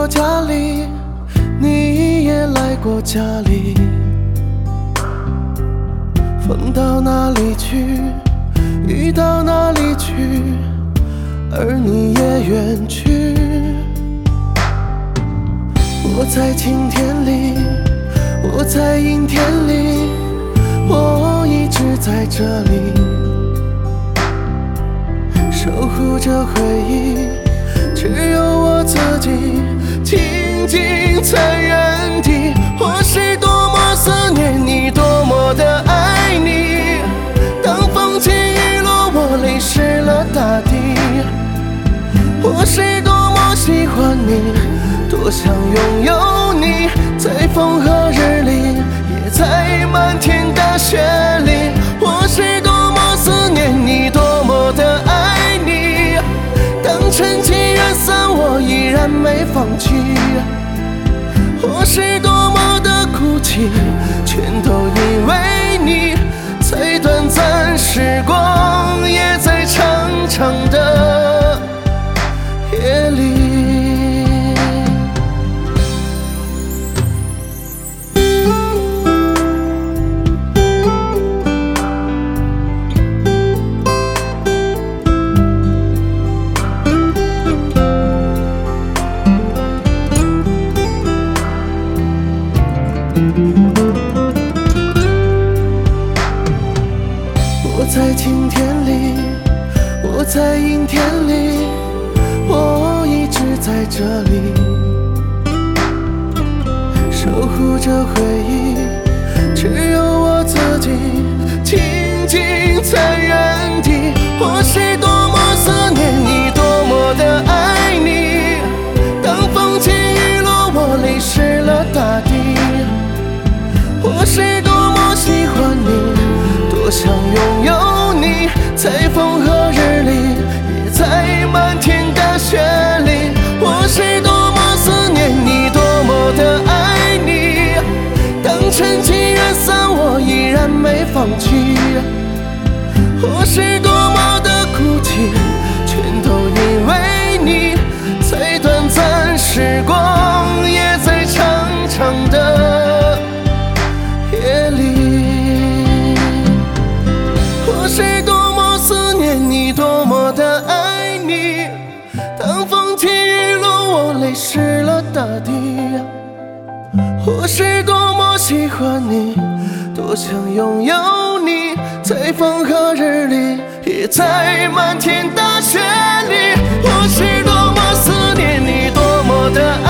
过家里，你也来过家里。风到哪里去，雨到哪里去，而你也远去。我在晴天里，我在阴天里，我一直在这里，守护着回忆。只有我自己静静在原地。我是多么思念你，多么的爱你。当风起雨落，我泪湿了大地。我是多么喜欢你，多想拥有你，在风和日丽，也在漫天大雪里。我是多么思念你，多么的爱你。当晨曦远散，我依然没放弃。我是多么的哭泣，全都因为你。再短暂时光，也在长长的夜里。我在晴天里，我在阴天里，我一直在这里，守护着回忆。只有我自己静静在原地。我是多么思念你，多么的爱你。当风起雨落，我泪湿了大地。我是多么喜欢你，多想拥有你，在风和日丽，也在漫天大雪里。我是多么思念你，多么的爱你。当晨曦远散，我依然没放弃。我是多么的哭泣，全都因为你。再短暂时光，也在长长的夜里。我是多么思念你，多么的爱你。当风起雨落，我泪湿了大地。我是多么喜欢你，多想拥有你，在风和日丽，也在漫天大雪里。我是多么思念你，多么的